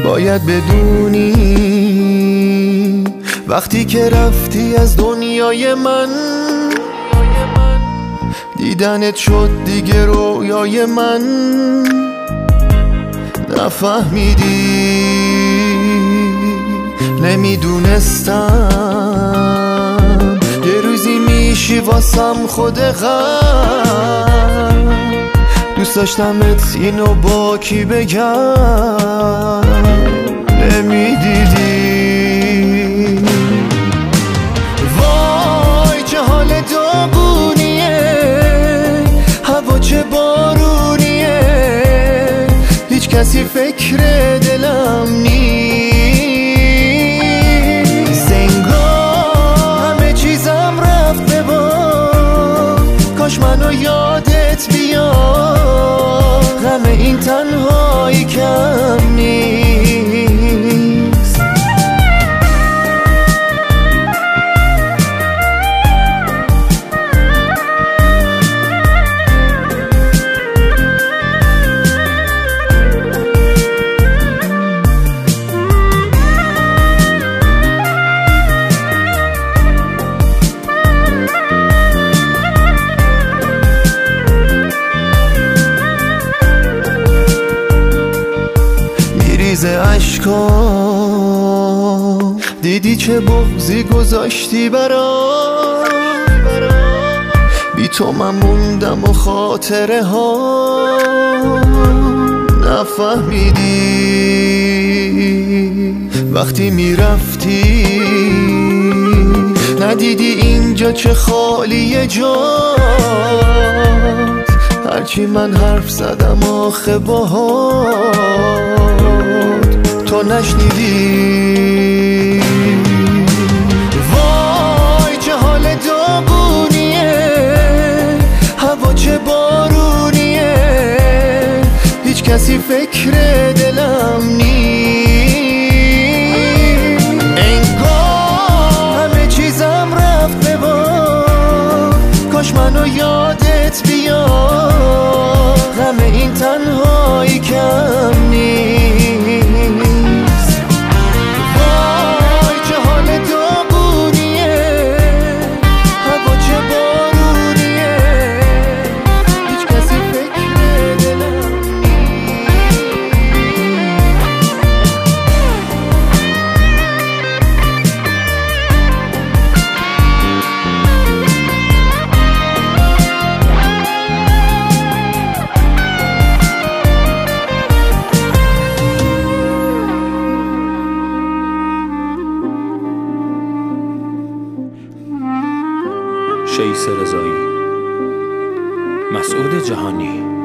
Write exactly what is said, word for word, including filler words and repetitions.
باید بدونی وقتی که رفتی از دنیای من، دیدنت شد دیگه رویای من. نفهمیدی، نمیدونستم یه روزی میشی واسم خود غم. دوست داشتمت اینو با کی بگم، نمیدیدی. وای چه حال داغونیه، هوا چه بارونیه، هیچ کسی فکر دلم نیست. انگار همه چیزم رفت به باد، کاش منو یادت بیاد، غم این تنهایی کم نیست. اشکام دیدی چه بغضی گذاشتی برام، بی تو من موندم و خاطره ها. نفهمیدی وقتی میرفتی، ندیدی اینجا چه خالیه جات. هرچی من حرف زدم آخه باهات تو نشنیدی. وای چه حال داغونیه، هوا چه بارونیه، هیچ کسی فکر دلم نیست. انگار همه چیزم رفت به باد، کاش منو یادت بیاد، غم این تنهایی کم نیست. شیس رضایی، مسعود جهانی.